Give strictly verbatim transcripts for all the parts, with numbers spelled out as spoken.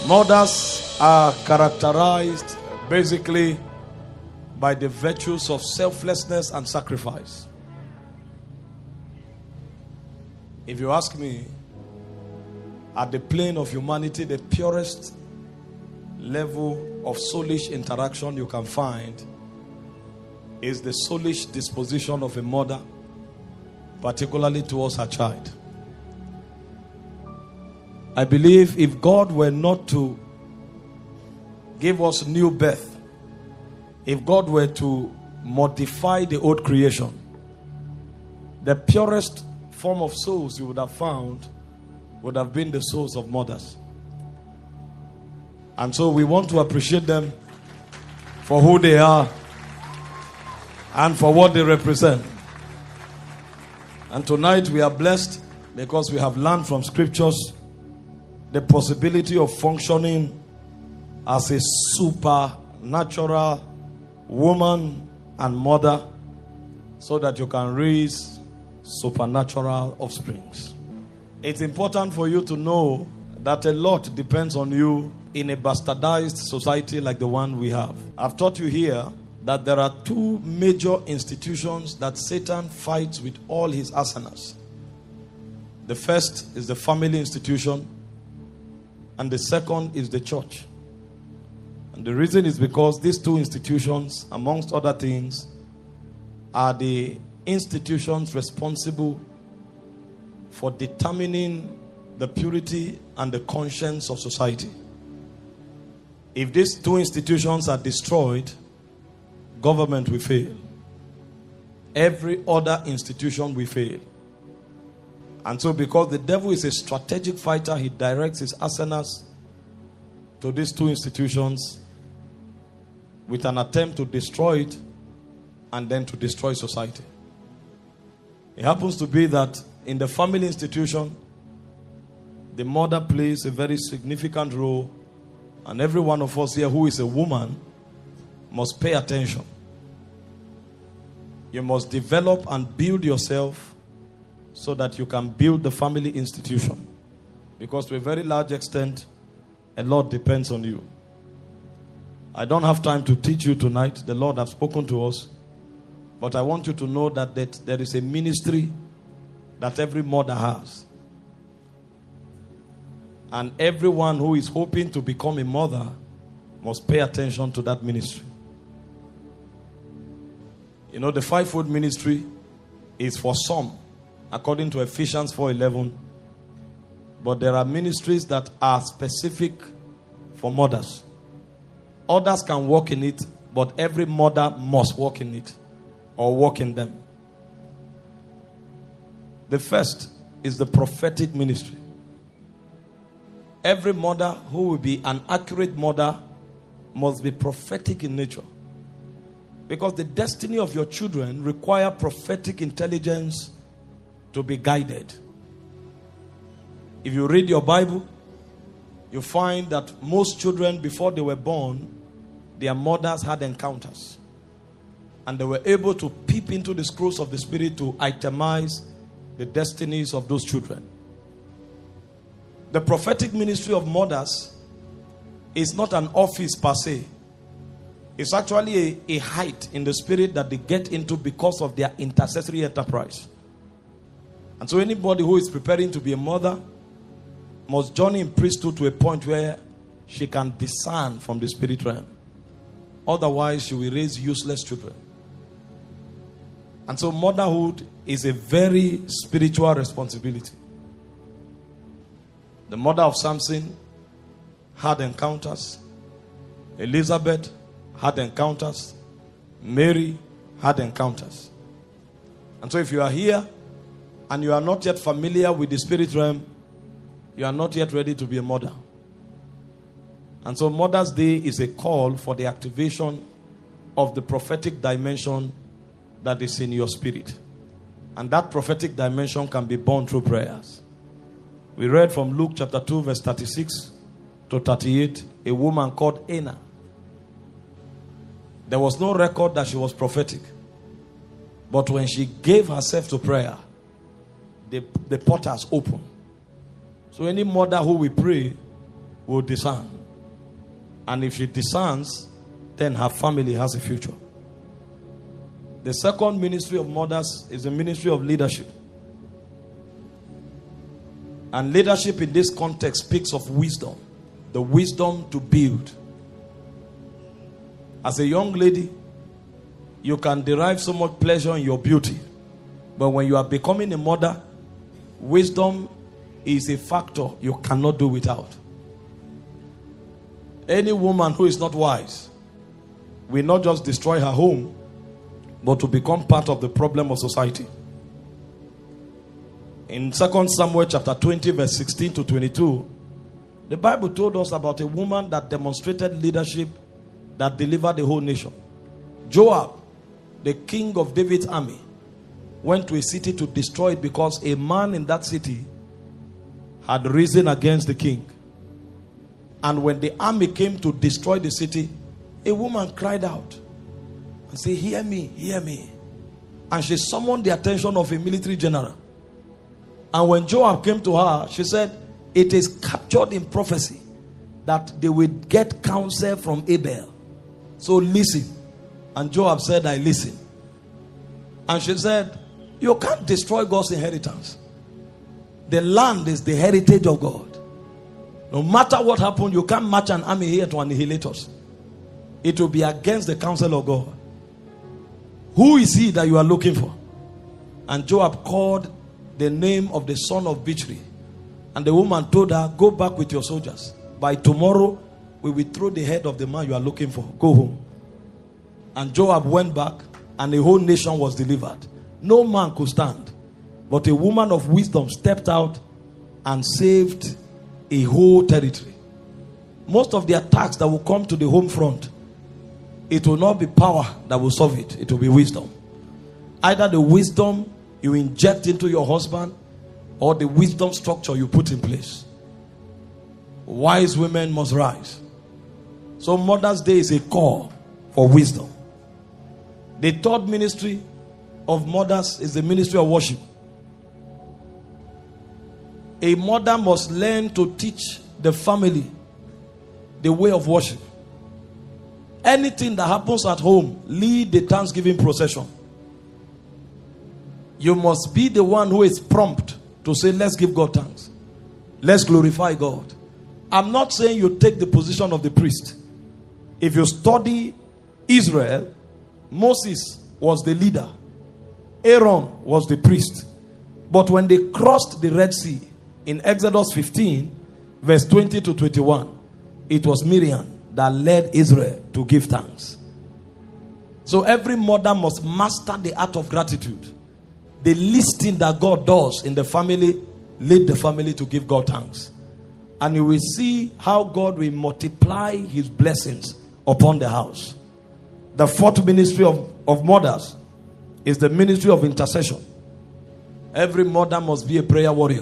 Mothers are characterized basically by the virtues of selflessness and sacrifice. If you ask me, at the plane of humanity, the purest level of soulish interaction you can find is the soulish disposition of a mother, particularly towards her child. I believe if God were not to give us new birth, if God were to modify the old creation, the purest form of souls you would have found would have been the souls of mothers. And so we want to appreciate them for who they are and for what they represent. And tonight we are blessed because we have learned from scriptures the possibility of functioning as a supernatural woman and mother so that you can raise supernatural offsprings. It's important for you to know that a lot depends on you in a bastardized society like the one we have. I've taught you here that there are two major institutions that Satan fights with all his arsenals. The first is the family institution, and the second is the church. And the reason is because these two institutions, amongst other things, are the institutions responsible for determining the purity and the conscience of society. If these two institutions are destroyed, government will fail. Every other institution will fail. And so because the devil is a strategic fighter, he directs his arsenals to these two institutions with an attempt to destroy it and then to destroy society. It happens to be that in the family institution, the mother plays a very significant role, and every one of us here who is a woman must pay attention. You must develop and build yourself so that you can build the family institution. Because to a very large extent, a lot depends on you. I don't have time to teach you tonight. The Lord has spoken to us. But I want you to know that, that there is a ministry that every mother has. And everyone who is hoping to become a mother must pay attention to that ministry. You know, the fivefold ministry is for some, according to Ephesians four eleven. But there are ministries that are specific for mothers. Others can walk in it, but every mother must walk in it or walk in them. The first is the prophetic ministry. Every mother who will be an accurate mother must be prophetic in nature. Because the destiny of your children require prophetic intelligence to be guided. If you read your Bible, you find that most children, before they were born, their mothers had encounters. And they were able to peep into the scrolls of the Spirit to itemize the destinies of those children. The prophetic ministry of mothers is not an office per se. It's actually a, a height in the spirit that they get into because of their intercessory enterprise. And so anybody who is preparing to be a mother must journey in priesthood to a point where she can discern from the spirit realm. Otherwise, she will raise useless children. And so motherhood is a very spiritual responsibility. The mother of Samson had encounters. Elizabeth had encounters. Mary had encounters. And so if you are here and you are not yet familiar with the spirit realm, you are not yet ready to be a mother. And so Mother's Day is a call for the activation of the prophetic dimension that is in your spirit. And that prophetic dimension can be born through prayers. We read from Luke chapter two verse thirty-six to thirty-eight, a woman called Anna. There was no record that she was prophetic. But when she gave herself to prayer, the, the portals opened. So any mother who will pray will discern. And if she discerns, then her family has a future. The second ministry of mothers is the ministry of leadership. And leadership in this context speaks of wisdom. The wisdom to build. As a young lady, you can derive so much pleasure in your beauty. But when you are becoming a mother, wisdom is a factor you cannot do without. Any woman who is not wise will not just destroy her home, but to become part of the problem of society. In Second Samuel chapter twenty, verse sixteen to twenty-two, the Bible told us about a woman that demonstrated leadership that delivered the whole nation. Joab, the king of David's army, went to a city to destroy it because a man in that city had risen against the king. And when the army came to destroy the city, a woman cried out and said, "Hear me, hear me." And she summoned the attention of a military general. And when Joab came to her, she said, "It is captured in prophecy that they will get counsel from Abel. So listen." And Joab said, "I listen." And she said, "You can't destroy God's inheritance. The land is the heritage of God. No matter what happened, you can't march an army here to annihilate us. It will be against the counsel of God. Who is he that you are looking for?" And Joab called the name of the son of Bichri. And the woman told her, "Go back with your soldiers. By tomorrow, we will throw the head of the man you are looking for. Go home." And Joab went back, and the whole nation was delivered. No man could stand. But a woman of wisdom stepped out and saved a whole territory. Most of the attacks that will come to the home front, it will not be power that will solve it. It will be wisdom. Either the wisdom you inject into your husband, or the wisdom structure you put in place. Wise women must rise. So Mother's Day is a call for wisdom. The third ministry of mothers is the ministry of worship. A mother must learn to teach the family the way of worship. Anything that happens at home, lead the Thanksgiving procession. You must be the one who is prompt to say, "Let's give God thanks. Let's glorify God." I'm not saying you take the position of the priest. If you study Israel, Moses was the leader. Aaron was the priest. But when they crossed the Red Sea, in Exodus fifteen, verse twenty to twenty-one, it was Miriam that led Israel to give thanks. So every mother must master the art of gratitude. The least thing that God does in the family, lead the family to give God thanks. And you will see how God will multiply his blessings upon the house. The fourth ministry of, of mothers is the ministry of intercession. Every mother must be a prayer warrior.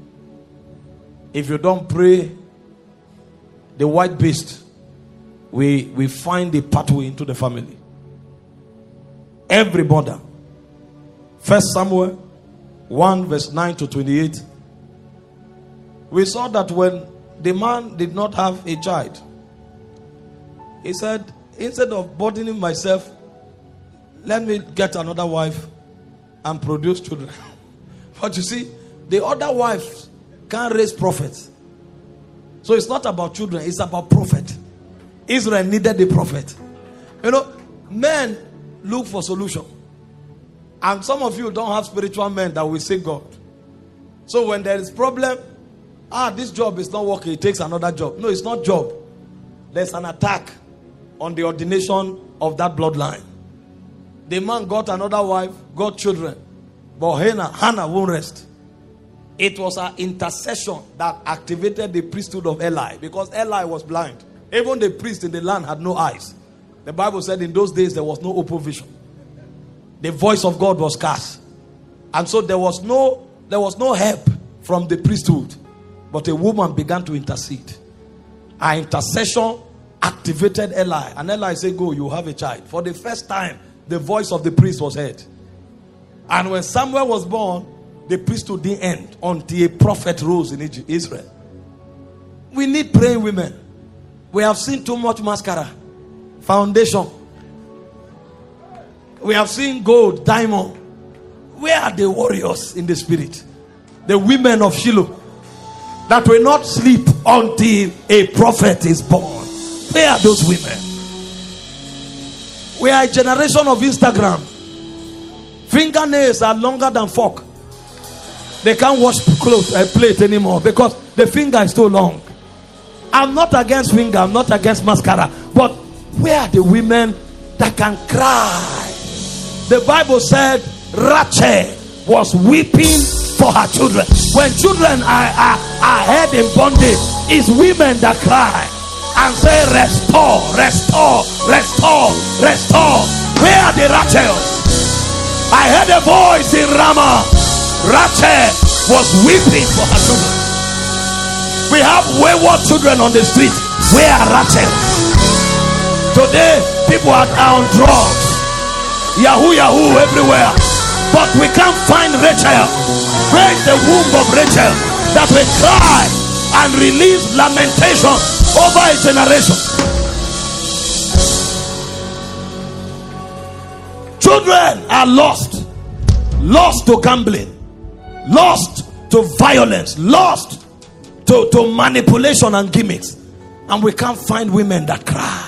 If you don't pray, the white beast we we find a pathway into the family. Every mother. First Samuel one verse nine to twenty-eight. We saw that when the man did not have a child, he said, "Instead of burdening myself, let me get another wife and produce children." But you see, the other wives can't raise prophets. So it's not about children, it's about prophet. Israel needed the prophet. You know, men look for solution. And some of you don't have spiritual men that will seek God. So when there is problem, ah, this job is not working, it takes another job. No, it's not job. There's an attack on the ordination of that bloodline. The man got another wife, got children. But Hannah, Hannah won't rest. It was her intercession that activated the priesthood of Eli, because Eli was blind. Even the priest in the land had no eyes. The Bible said in those days there was no open vision. The voice of God was scarce. And so there was no there was no help from the priesthood. But a woman began to intercede. Her intercession activated Eli. And Eli said, "Go, you have a child." For the first time, the voice of the priest was heard. And when Samuel was born, the priesthood didn't end until a prophet rose in Israel. We need praying women. We have seen too much mascara, foundation. We have seen gold, diamond. Where are the warriors in the spirit? The women of Shiloh that will not sleep until a prophet is born. Where are those women? We are a generation of Instagram. Fingernails are longer than fork. They can't wash clothes and plate anymore because the finger is too long. I'm not against finger, I'm not against mascara, but where are the women that can cry? The Bible said Rachel was weeping for her children. When children are, are, are held in bondage, it's women that cry and say, restore, restore, restore, restore. Where are the Rachels? I heard a voice in Ramah. Rachel was weeping for her children. We have wayward children on the street. Where are Rachel? Today, people are on drugs. Yahoo, Yahoo everywhere. But we can't find Rachel. Where is the womb of Rachel that will cry and release lamentation over a generation? Children are lost. Lost to gambling. Lost to violence. Lost to, to manipulation and gimmicks. And we can't find women that cry.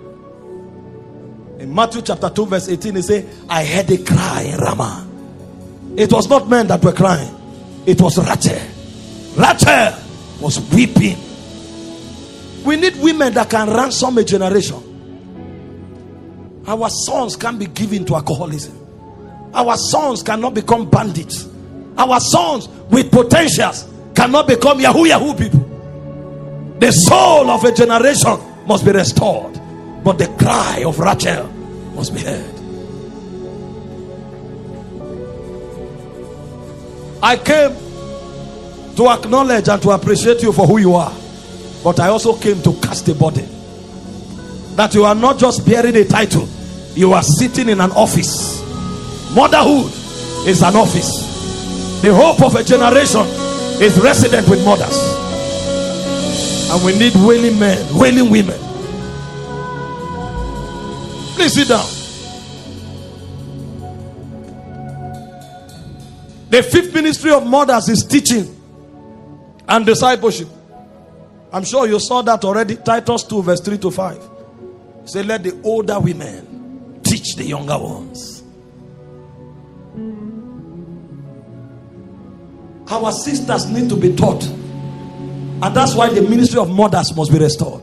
In Matthew chapter two verse eighteen, he said, I heard a cry in Ramah. It was not men that were crying. It was Rachel. Rachel was weeping. We need women that can ransom a generation. Our sons can't be given to alcoholism. Our sons cannot become bandits. Our sons with potentials cannot become Yahoo Yahoo people. The soul of a generation must be restored. But the cry of Rachel must be heard. I came to acknowledge and to appreciate you for who you are. But I also came to cast a burden. That you are not just bearing a title. You are sitting in an office. Motherhood is an office. The hope of a generation is resident with mothers. And we need wailing men, wailing women. Please sit down. The fifth ministry of mothers is teaching and discipleship. I'm sure you saw that already. Titus two verse three to five. Say, let the older women teach the younger ones. Our sisters need to be taught. And that's why the ministry of mothers must be restored.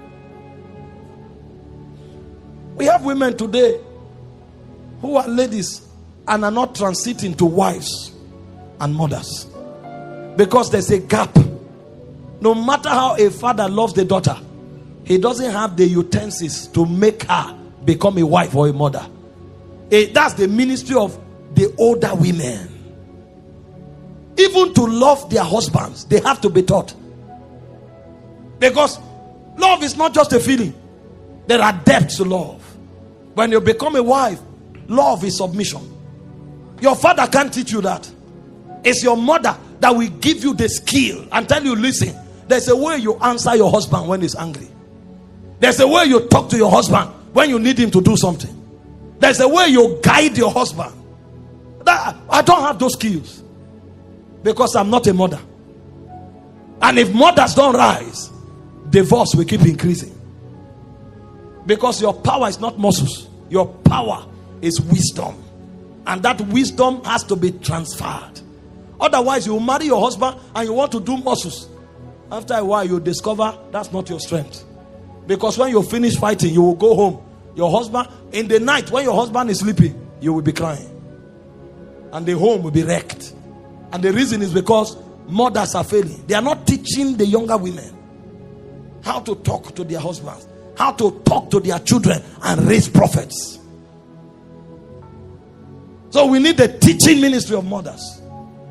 We have women today who are ladies and are not transiting to wives and mothers because there's a gap. No matter how a father loves the daughter, he doesn't have the utensils to make her become a wife or a mother. It, that's the ministry of the older women. Even to love their husbands, they have to be taught. Because love is not just a feeling. There are depths to love. When you become a wife, love is submission. Your father can't teach you that. It's your mother that will give you the skill and tell you, listen, there's a way you answer your husband when he's angry. There's a way you talk to your husband when you need him to do something. There's a way you guide your husband. That, I don't have those skills because I'm not a mother. And if mothers don't rise, divorce will keep increasing. Because your power is not muscles. Your power is wisdom. And that wisdom has to be transferred. Otherwise, you will marry your husband and you want to do muscles. After a while, you discover that's not your strength. Because when you finish fighting, you will go home. Your husband, in the night, when your husband is sleeping, you will be crying. And the home will be wrecked. And the reason is because mothers are failing. They are not teaching the younger women how to talk to their husbands, how to talk to their children and raise prophets. So we need the teaching ministry of mothers.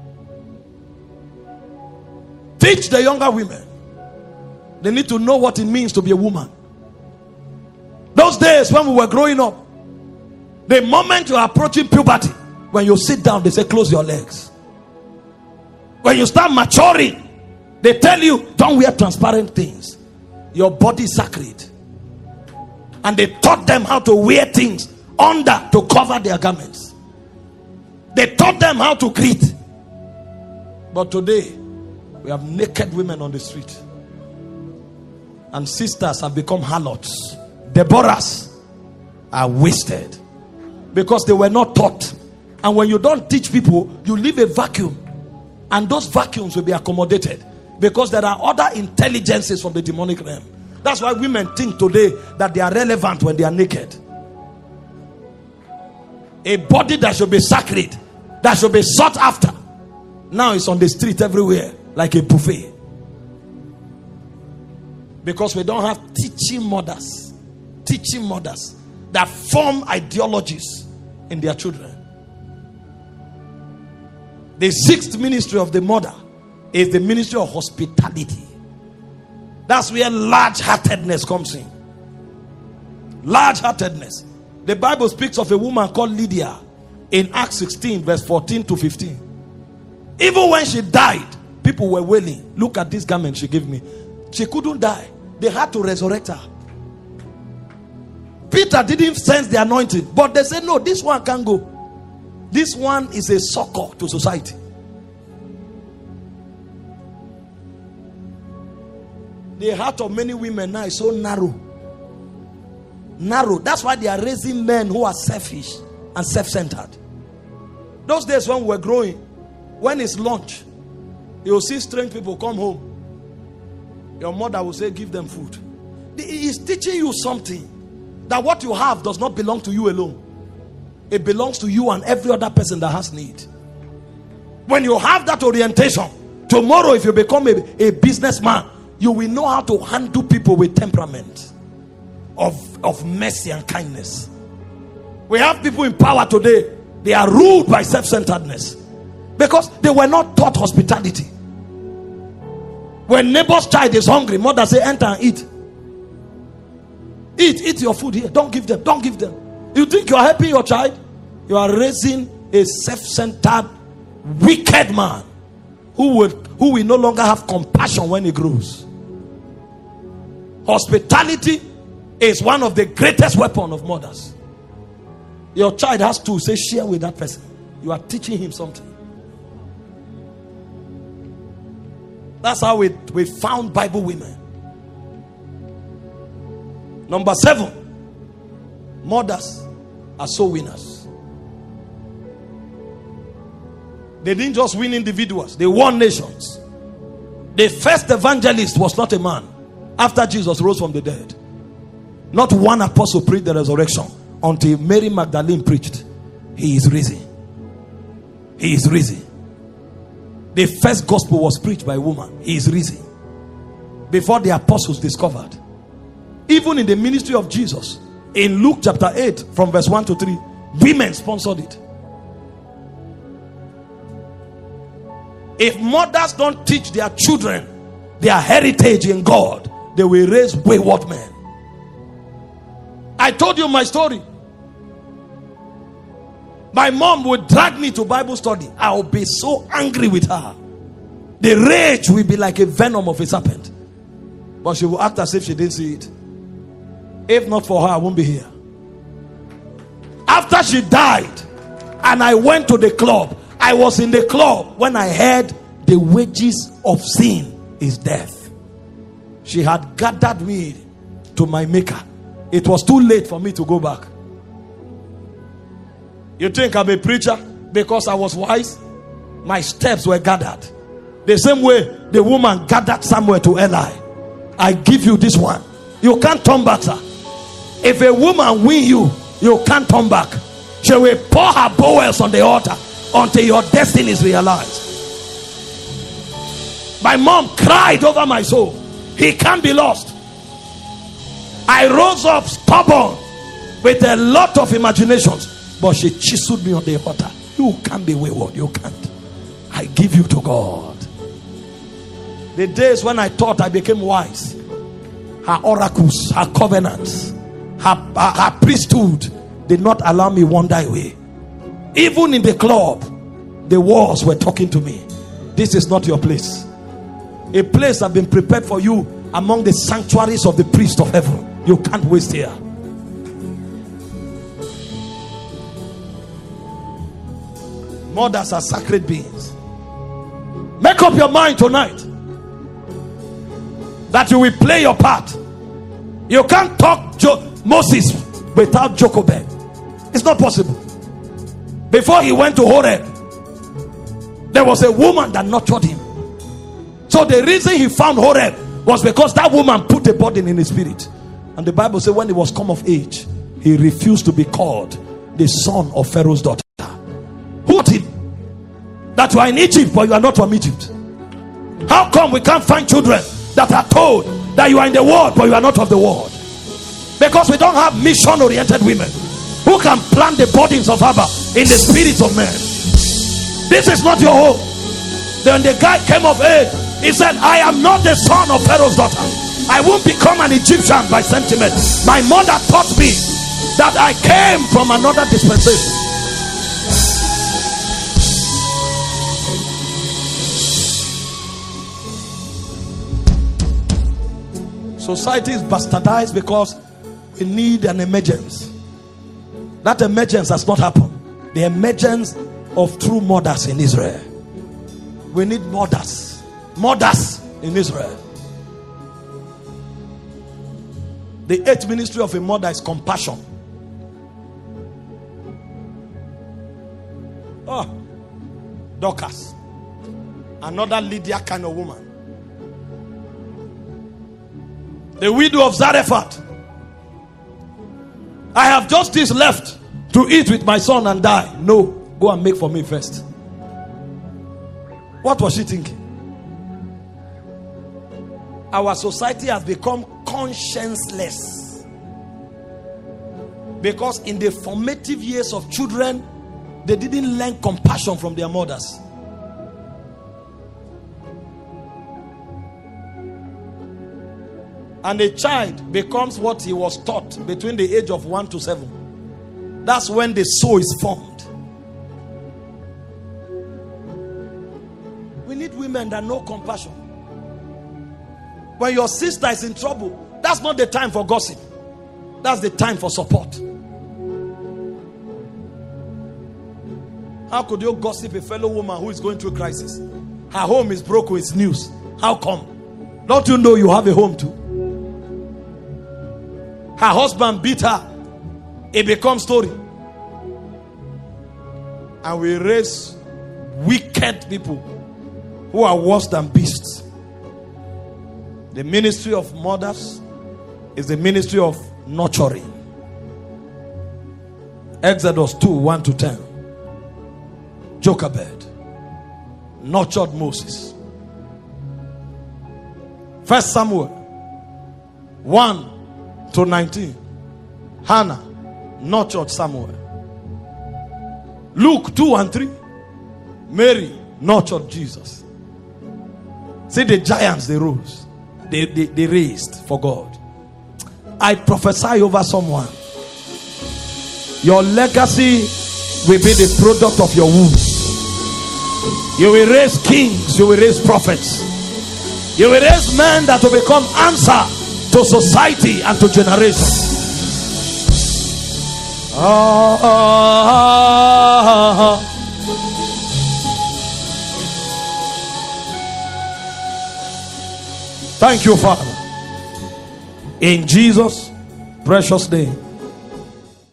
Teach the younger women. They need to know what it means to be a woman. Those days when we were growing up, the moment you are approaching puberty, when you sit down, they say close your legs. When you start maturing, they tell you don't wear transparent things. Your body is sacred. And they taught them how to wear things under to cover their garments. They taught them how to greet. But today, we have naked women on the street. And sisters have become harlots. Deborahs are wasted. Because they were not taught. And when you don't teach people, you leave a vacuum. And those vacuums will be accommodated. Because there are other intelligences from the demonic realm. That's why women think today that they are relevant when they are naked. A body that should be sacred, that should be sought after, now it's on the street everywhere like a buffet. Because we don't have teaching mothers. Teaching mothers that form ideologies in their children. The sixth ministry of the mother is the ministry of hospitality. That's where large-heartedness comes in. Large-heartedness. The Bible speaks of a woman called Lydia in Acts sixteen verse fourteen to fifteen. Even when she died, people were wailing. Look at this garment she gave me. She couldn't die. They had to resurrect her. Peter didn't sense the anointing, but they said, no, this one can't go. This one is a succor to society. The heart of many women now is so narrow. Narrow. That's why they are raising men who are selfish and self-centered. Those days when we were growing, when it's lunch, you'll see strange people come home. Your mother will say, give them food. He is teaching you something. That what you have does not belong to you alone. It belongs to you and every other person that has need. When you have that orientation, tomorrow if you become a, a businessman, you will know how to handle people with temperament of, of mercy and kindness. We have people in power today. They are ruled by self-centeredness because they were not taught hospitality. When neighbor's child is hungry, mother say, enter and eat. Eat, eat your food here. Don't give them, don't give them. You think you are helping your child? You are raising a self-centered, wicked man who would who will no longer have compassion when he grows. Hospitality is one of the greatest weapons of mothers. Your child has to say, share with that person. You are teaching him something. That's how we, we found Bible women. Number seven, mothers are soul winners. They didn't just win individuals, they won nations. The first evangelist was not a man after Jesus rose from the dead. Not one apostle preached the resurrection until Mary Magdalene preached. He is risen. He is risen. The first gospel was preached by a woman. He is risen. Before the apostles discovered. Even in the ministry of Jesus, in Luke chapter eight, from verse one to three, women sponsored it. If mothers don't teach their children their heritage in God, they will raise wayward men. I told you my story. My mom would drag me to Bible study. I will be so angry with her. The rage will be like a venom of a serpent. But she will act as if she didn't see it. If not for her, I won't be here. After she died and I went to the club, I was in the club when I heard the wages of sin is death. She had gathered me to my maker. It was too late for me to go back. You think I'm a preacher because I was wise? My steps were gathered. The same way the woman gathered Samuel to Eli. I give you this one. You can't turn back, sir. If a woman win you, you can't turn back. She will pour her bowels on the altar until your destiny is realized. My mom cried over my soul. He can't be lost. I rose up stubborn with a lot of imaginations, but she chiseled me on the altar. You can't be wayward. You can't. I give you to God. The days when I thought I became wise, her oracles, her covenants, her, her, her priesthood did not allow me wander away. Even in the club, the walls were talking to me. This is not your place. A place has been prepared for you among the sanctuaries of the priest of heaven. You can't waste here. Mothers are sacred beings. Make up your mind tonight that you will play your part. You can't talk jo- Moses without Jochebed. It's not possible. Before he went to Horeb, there was a woman that nurtured him. So the reason he found Horeb was because that woman put a burden in his spirit. And the Bible says when he was come of age, he refused to be called the son of Pharaoh's daughter. Who told him that you are in Egypt but you are not from Egypt? How come we can't find children that are told that you are in the world but you are not of the world? Because we don't have mission oriented women who can plant the burdens of Abba in the spirits of men. This is not your home. Then the guy came of age. He said, I am not the son of Pharaoh's daughter. I won't become an Egyptian by sentiment. My mother taught me that I came from another dispensation. Society is bastardized because we need an emergence. That emergence has not happened. The emergence of true mothers in Israel. We need mothers. Mothers in Israel. The eighth ministry of a mother is compassion. Oh, Dorcas, another Lydia kind of woman. The widow of Zarephath. I have just this left to eat with my son and die. No, go and make for me first. What was she thinking? Our society has become conscienceless because in the formative years of children, they didn't learn compassion from their mothers. And a child becomes what he was taught between the age of one to seven. That's when the soul is formed. We need women that know compassion. When your sister is in trouble, that's not the time for gossip. That's the time for support. How could you gossip a fellow woman who is going through crisis? Her home is broken, it's news. How come? Don't you know you have a home too? Her husband beat her. It becomes story. And we raise wicked people who are worse than beasts. The ministry of mothers is the ministry of nurturing. Exodus two, one to ten. Jochebed nurtured Moses. First Samuel one to nineteen. Hannah nurtured Samuel. Luke two and three. Mary nurtured Jesus. See the giants they rose. They, they, they raised for God. I prophesy over someone. Your legacy will be the product of your womb. You will raise kings. You will raise prophets. You will raise men that will become answer to society and to generations. Ah, ah, ah, ah. Thank you, Father. In Jesus' precious name.